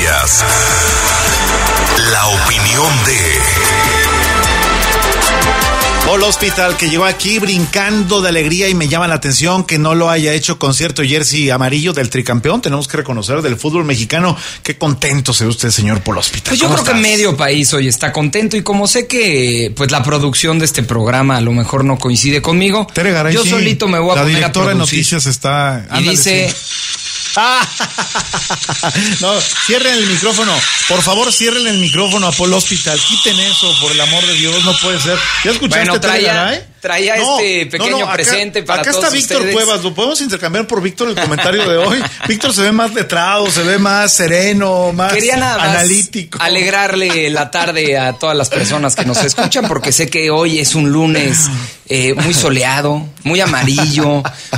Noticias. La opinión de... Polo Hospital, que llegó aquí brincando de alegría, y me llama la atención que no lo haya hecho con cierto jersey amarillo del tricampeón. Tenemos que reconocer del fútbol mexicano. Qué contento se ve usted, señor Polo Hospital. Pues yo creo que medio país hoy está contento, y como sé que pues la producción de este programa a lo mejor no coincide conmigo, Tere Garay, yo solito me voy a poner a producir. La directora de noticias está... Y dice... Sí. No, cierren el micrófono. Por favor, cierren el micrófono a Polo Hospital. Quiten eso, por el amor de Dios, no puede ser. ¿Ya escuchaste? Bueno, traía este pequeño presente para todos ustedes. Acá está Víctor Cuevas, lo podemos intercambiar por Víctor el comentario de hoy. Víctor se ve más letrado, se ve más sereno, más analítico. Alegrarle la tarde a todas las personas que nos escuchan, porque sé que hoy es un lunes muy soleado, muy amarillo.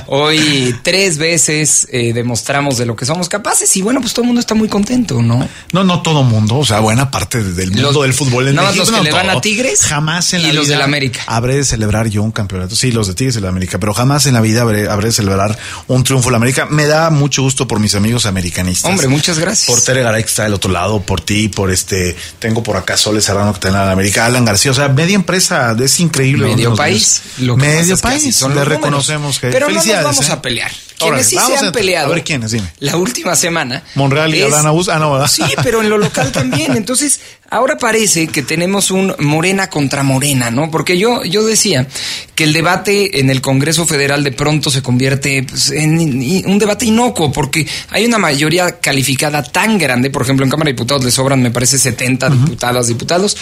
Hoy 3 veces demostramos de lo que somos capaces, y bueno, pues todo el mundo está muy contento, ¿no? No todo mundo, o sea, buena parte del mundo del fútbol en México. México. Los que le van a Tigres jamás en la y vida los del América. Habré de celebrar yo un campeonato. Sí, los de Tigres y la América, pero jamás en la vida habré de celebrar un triunfo de la América. Me da mucho gusto por mis amigos americanistas. Hombre, muchas gracias. Por Tere Garay, que está del otro lado, por ti, por tengo por acá Sole Serrano, que está en la América, Alan García, o sea, media empresa, es increíble. Medio país. Medio país, le reconocemos que pero no nos vamos a pelear. Quienes sí se han peleado. A ver quiénes, dime. La última semana. Monreal y Adán Augusto. Ah, no, ¿verdad? Sí, pero en lo local también. Entonces, ahora parece que tenemos un Morena contra Morena, ¿no? Porque yo decía que el debate en el Congreso Federal de pronto se convierte pues, en un debate inocuo, porque hay una mayoría calificada tan grande. Por ejemplo, en Cámara de Diputados le sobran, me parece, 70 diputados,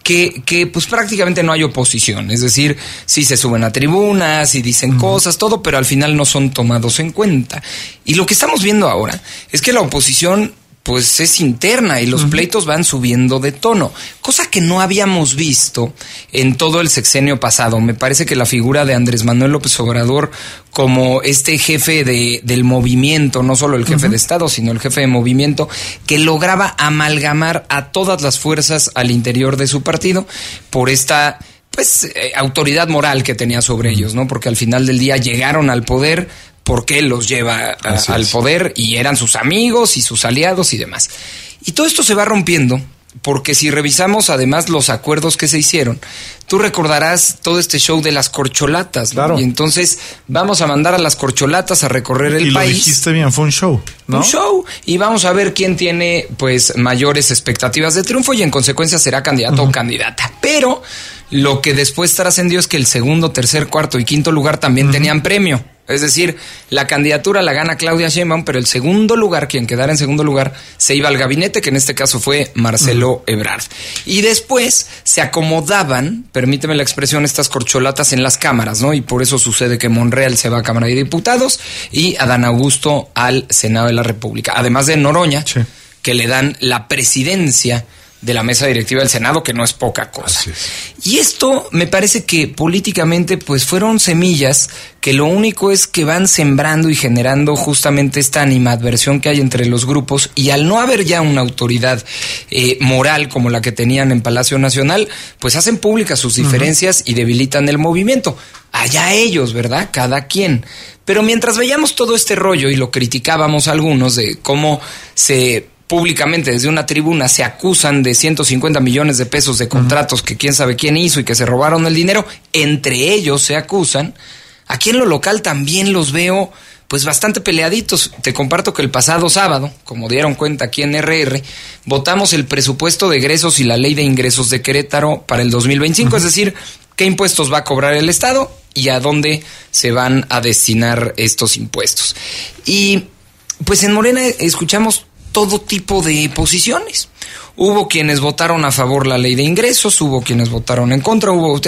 que pues prácticamente no hay oposición. Es decir, sí se suben a tribunas y dicen cosas, todo, pero al final no son tomados en cuenta. Y lo que estamos viendo ahora es que la oposición pues es interna y los pleitos van subiendo de tono, cosa que no habíamos visto en todo el sexenio pasado. Me parece que la figura de Andrés Manuel López Obrador como este jefe del movimiento, no solo el jefe de Estado, sino el jefe de movimiento, que lograba amalgamar a todas las fuerzas al interior de su partido por esta autoridad moral que tenía sobre ellos, ¿no? Porque al final del día llegaron al poder porque él los lleva al poder, y eran sus amigos y sus aliados y demás. Y todo esto se va rompiendo, porque si revisamos además los acuerdos que se hicieron, tú recordarás todo este show de las corcholatas, ¿no? Claro. Y entonces vamos a mandar a las corcholatas a recorrer el país. Y lo dijiste bien, fue un show, ¿no? Un show, y vamos a ver quién tiene pues mayores expectativas de triunfo, y en consecuencia será candidato o candidata. Pero lo que después trascendió es que el segundo, tercer, cuarto y quinto lugar también tenían premio. Es decir, la candidatura la gana Claudia Sheinbaum, pero el segundo lugar, quien quedara en segundo lugar, se iba al gabinete, que en este caso fue Marcelo Ebrard. Y después se acomodaban, permíteme la expresión, estas corcholatas en las cámaras, ¿no? Y por eso sucede que Monreal se va a Cámara de Diputados y Adán Augusto al Senado de la República. Además de Noroña, que le dan la presidencia de la mesa directiva del Senado, que no es poca cosa. Y esto me parece que políticamente pues fueron semillas que lo único es que van sembrando y generando justamente esta animadversión que hay entre los grupos, y al no haber ya una autoridad moral como la que tenían en Palacio Nacional, pues hacen públicas sus diferencias y debilitan el movimiento. Allá ellos, ¿verdad? Cada quien. Pero mientras veíamos todo este rollo y lo criticábamos algunos de cómo públicamente desde una tribuna se acusan de 150 millones de pesos de contratos que quién sabe quién hizo y que se robaron el dinero, entre ellos se acusan, aquí en lo local también los veo pues bastante peleaditos. Te comparto que el pasado sábado, como dieron cuenta aquí en RR, votamos el presupuesto de egresos y la ley de ingresos de Querétaro para el 2025, es decir, qué impuestos va a cobrar el Estado y a dónde se van a destinar estos impuestos. Y pues en Morena escuchamos todo tipo de posiciones. Hubo quienes votaron a favor la ley de ingresos, hubo quienes votaron en contra,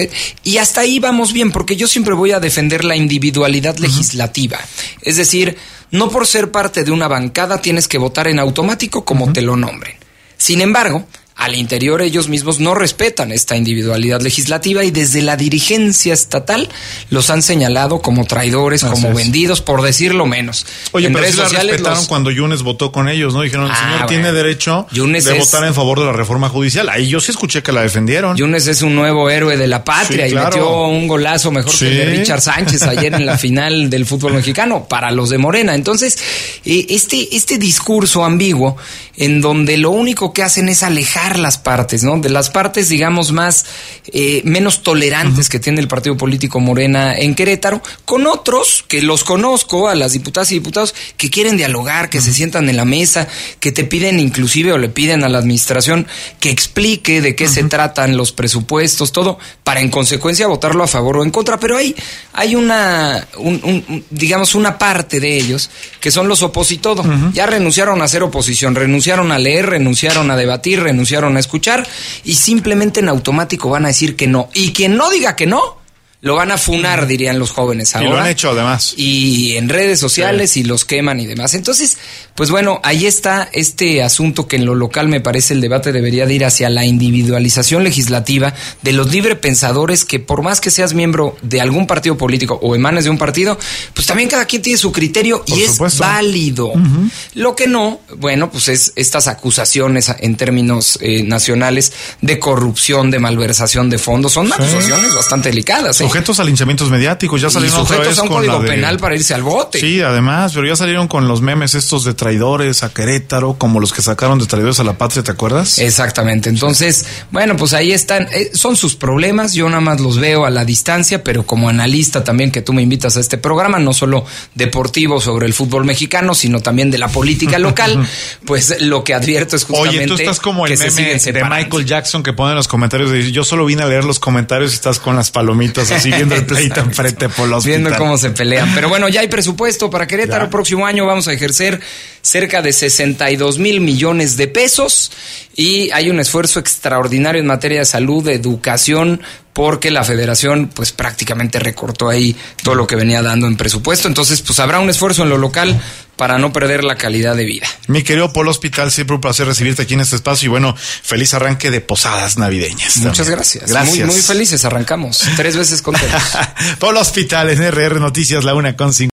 y hasta ahí vamos bien, porque yo siempre voy a defender la individualidad legislativa. Es decir, no por ser parte de una bancada tienes que votar en automático como te lo nombren. Sin embargo, al interior ellos mismos no respetan esta individualidad legislativa y desde la dirigencia estatal los han señalado como traidores, como vendidos, por decirlo menos. Oye, pero sí la respetaron cuando Yunes votó con ellos, ¿no? Dijeron, el señor tiene derecho de votar en favor de la reforma judicial. Ahí yo sí escuché que la defendieron. Yunes es un nuevo héroe de la patria, sí, claro, y metió un golazo mejor que el de Richard Sánchez ayer en la final del fútbol mexicano para los de Morena. Entonces, este discurso ambiguo en donde lo único que hacen es alejar las partes, ¿no? De las partes, digamos, menos tolerantes que tiene el partido político Morena en Querétaro, con otros que los conozco, a las diputadas y diputados, que quieren dialogar, que se sientan en la mesa, que te piden inclusive o le piden a la administración que explique de qué se tratan los presupuestos, todo, para en consecuencia votarlo a favor o en contra. Pero hay digamos, una parte de ellos que son los opositodo. Ya renunciaron a hacer oposición, renunciaron a leer, renunciaron a debatir, renunciaron a escuchar y simplemente en automático van a decir que no. Y quien no diga que no, lo van a funar, dirían los jóvenes ahora. Y lo han hecho además. Y en redes sociales y los queman y demás. Entonces, pues bueno, ahí está este asunto que en lo local me parece el debate debería de ir hacia la individualización legislativa de los librepensadores que por más que seas miembro de algún partido político o emanes de un partido, pues también cada quien tiene su criterio y es válido. Lo que no, bueno, pues es estas acusaciones en términos nacionales de corrupción, de malversación de fondos. Son acusaciones bastante delicadas, sujetos a linchamientos mediáticos, ya salieron otra vez a un código penal para irse al bote. Sí, además, pero ya salieron con los memes estos de traidores a Querétaro, como los que sacaron de traidores a la patria, ¿te acuerdas? Exactamente, entonces, bueno, pues ahí están, son sus problemas, yo nada más los veo a la distancia, pero como analista también que tú me invitas a este programa, no solo deportivo sobre el fútbol mexicano, sino también de la política local, pues lo que advierto es justamente... Oye, tú estás como el meme de Michael Jackson que pone en los comentarios, de, yo solo vine a leer los comentarios y estás con las palomitas así viendo el pleito enfrente por los viendo cómo se pelean. Pero bueno, ya hay presupuesto para Querétaro. Próximo año vamos a ejercer cerca de 62 mil millones de pesos y hay un esfuerzo extraordinario en materia de salud, de educación, porque la federación pues prácticamente recortó ahí todo lo que venía dando en presupuesto. Entonces pues habrá un esfuerzo en lo local para no perder la calidad de vida. Mi querido Polo Hospital, siempre un placer recibirte aquí en este espacio y bueno, feliz arranque de posadas navideñas. Muchas gracias. Muy felices, arrancamos 3 veces contentos. Polo Hospital en RR Noticias, la 1:50.